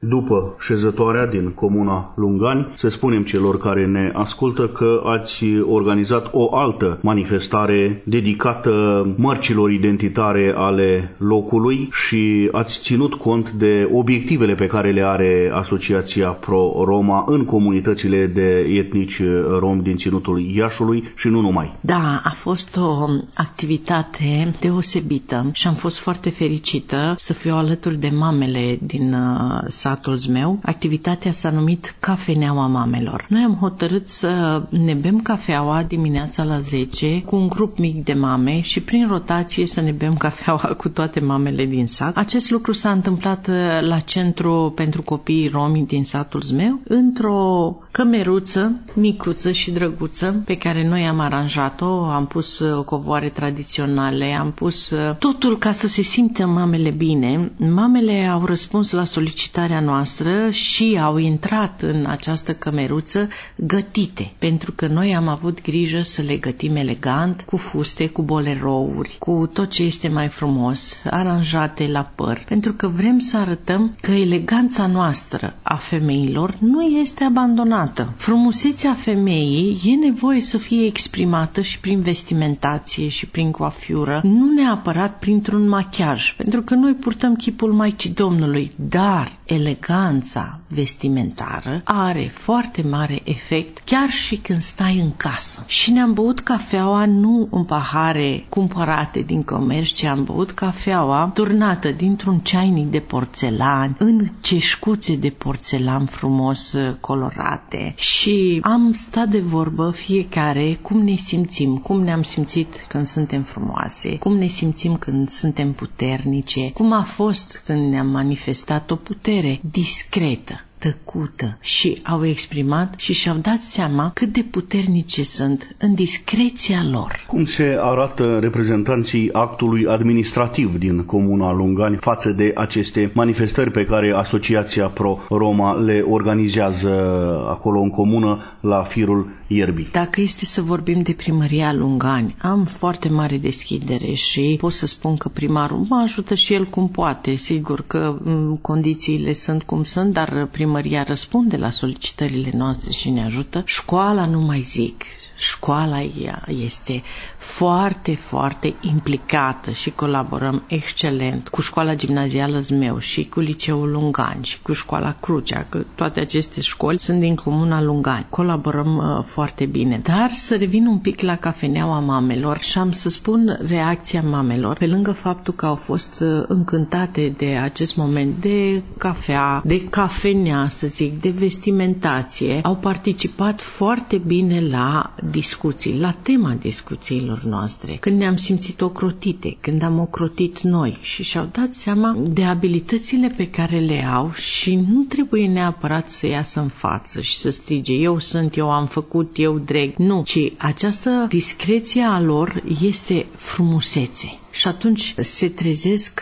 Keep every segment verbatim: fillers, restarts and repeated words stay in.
după șezătoarea din comuna Lungani, să spunem celor care ne ascultă că ați organizat o altă manifestare dedicată mărcilor identitare ale locului și ați ținut cont de obiectivele pe care le are Asociația Pro-Roma în comunitățile de etnici romi din ținutul Iașului și nu numai. Da, a fost o activitate deosebită și am fost foarte fericită să fiu alături de mamele din uh, satul meu. Activitatea s-a numit Cafeneaua Mamelor. Noi am hotărât să ne bem cafeaua dimineața la zece cu un grup mic de mame și prin rotație să ne bem cafeaua cu toate mamele din sat. Acest lucru s-a întâmplat la Centru pentru Copiii Romi din satul meu, într-o cămeruță micuță și drăguță pe care noi am aranjat-o, am pus covoare tradiționale, am pus totul ca să se simtă mamele bine. Mamele au răspuns la solicitarea noastră și au intrat în această cămeruță gătite, pentru că noi am avut grijă să le gătim elegant, cu fuste, cu bolerouri, cu tot ce este mai frumos, aranjate la păr, pentru că vrem să arătăm că eleganța noastră a femeilor nu este abandonată. Frumusețea femeii e nevoie să fie exprimată și prin vestimentație și prin coafiură, nu neapărat printr-un machiaj, pentru că noi purtăm chipul Maicii Domnului, dar eleganța vestimentară are foarte mare efect chiar și când stai în casă. Și ne-am băut cafeaua nu în pahare cumpărate din comerț, ci am băut cafeaua turnată dintr-un ceainic de porțelan în ceșcuțe de porțelan frumos colorate și am stat de vorbă fiecare cum ne simțim, cum ne-am simțit când suntem frumoase, cum ne simțim când suntem puternice, cum a fost când ne-am manifestat o putere discretă, tăcută, și au exprimat și și-au dat seama cât de puternice sunt în discreția lor. Cum se arată reprezentanții actului administrativ din comuna Lungani față de aceste manifestări pe care Asociația Pro-Roma le organizează acolo în comună la firul ierbii? Dacă este să vorbim de primăria Lungani, am foarte mare deschidere și pot să spun că primarul mă ajută și el cum poate. Sigur că m, condițiile sunt cum sunt, dar primăria răspunde la solicitările noastre și ne ajută. Școala nu mai zic. Școala ea este foarte, foarte implicată și colaborăm excelent cu școala gimnazială Zmeu și cu liceul Lungani și cu școala Crucea, că toate aceste școli sunt din comuna Lungani. Colaborăm uh, foarte bine. Dar să revin un pic la Cafeneaua Mamelor și am să spun reacția mamelor, pe lângă faptul că au fost uh, încântate de acest moment de cafea, de cafenea, să zic, de vestimentație, au participat foarte bine la discuții, la tema discuțiilor noastre, când ne-am simțit ocrotite, când am ocrotit noi și și-au dat seama de abilitățile pe care le au și nu trebuie neapărat să iasă în față și să strige eu sunt, eu am făcut, eu dreg, nu, ci această discreție a lor este frumusețe. Și atunci se trezesc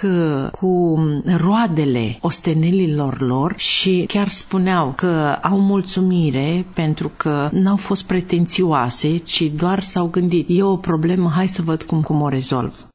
cu roadele ostenelilor lor și chiar spuneau că au mulțumire pentru că n-au fost pretențioase, ci doar s-au gândit, e o problemă, hai să văd cum, cum o rezolv.